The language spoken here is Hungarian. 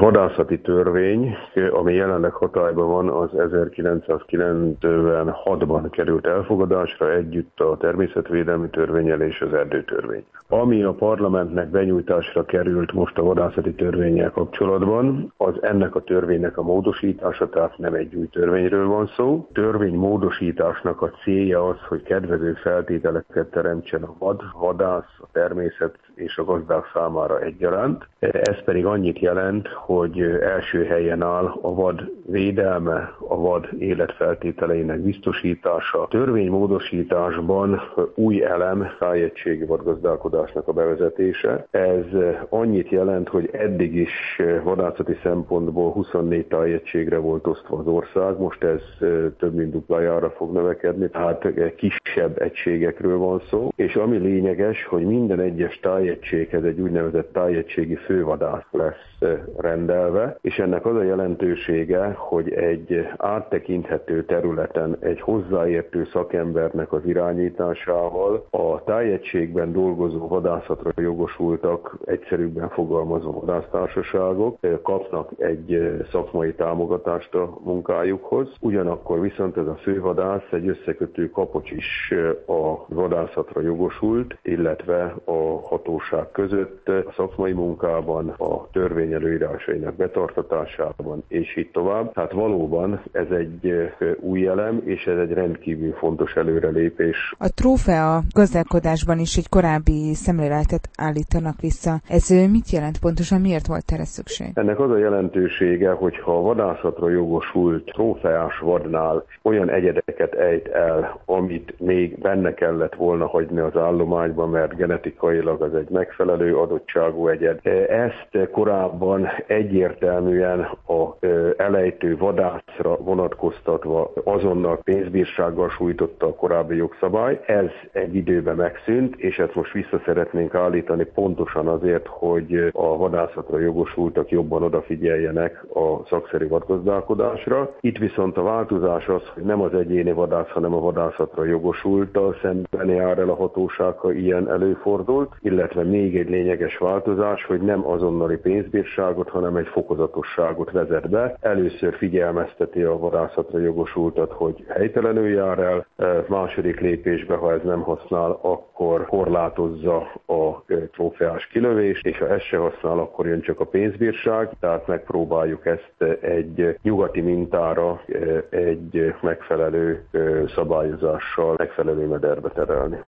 vadászati törvény, ami jelenleg hatályban van, az 1996-ban került elfogadásra együtt a természetvédelmi törvénnyel és az erdőtörvény. Ami a parlamentnek benyújtásra került most a vadászati törvénnyel kapcsolatban, az ennek a törvénynek a módosítása, tehát nem egy új törvényről van szó. Törvény módosításnak a célja az, hogy kedvező feltételeket teremtsen a vadász, a természet és a gazdák számára egyaránt. Ez pedig annyit jelent, hogy első helyen áll a vad védelme, a vad életfeltételeinek biztosítása. Törvénymódosításban új elem tájegységi vadgazdálkodásnak a bevezetése. Ez annyit jelent, hogy eddig is vadászati szempontból 24 tájegységre volt osztva az ország, most ez több mint duplájára fog növekedni, tehát kisebb egységekről van szó, és ami lényeges, hogy minden egyes tájegységhez egy úgynevezett tájegységi fővadász lesz rendelve, és ennek az a jelentősége, hogy egy áttekinthető területen egy hozzáértő szakembernek az irányításával a tájegységben dolgozó vadászatra jogosultak, egyszerűbben fogalmazó vadásztársaságok kapnak egy szakmai támogatást a munkájukhoz, ugyanakkor viszont ez a fővadász egy összekötő kapocs is a vadászatra jogosult, illetve a hatóság között a szakmai munkában, a törvény előírásainak betartatásában, és így tovább. Tehát valóban ez egy új elem, és ez egy rendkívül fontos előrelépés. A trófea gazdálkodásban is egy korábbi szemléletet állítanak vissza. Ez mit jelent pontosan, miért volt erre szükség? Ennek az a jelentősége, hogyha a vadászatra jogosult trófeás vadnál olyan egyedeket ejt el, amit még benne kellett volna hagyni az állományban, mert genetikailag az egy megfelelő adottságú egyed. Ezt korábban egyértelműen a elejtő vadászra vonatkoztatva azonnal pénzbírsággal sújtotta a korábbi jogszabály. Ez egy időben megszűnt, és ezt most vissza szeretnénk állítani pontosan azért, hogy a vadászatra jogosultak jobban odafigyeljenek a szakszerű vadgazdálkodásra. Itt viszont a változás az, hogy nem az egyéni vadász, hanem a vadászatra jogosulttal szemben jár el a hatóság, ha ilyen előfordult, illetve még egy lényeges változás, hogy nem azonnali pénzbírságot, hanem egy fokozatosságot vezet be. Először figyelmezteti a vadászatra jogosultat, hogy helytelenül jár el, második lépésben, ha ez nem használ, akkor korlátozza a trófeás kilövést, és ha ez se használ, akkor jön csak a pénzbírság, tehát megpróbáljuk ezt egy nyugati mintára egy megfelelő szabályozással megfelelő mederbe terelni.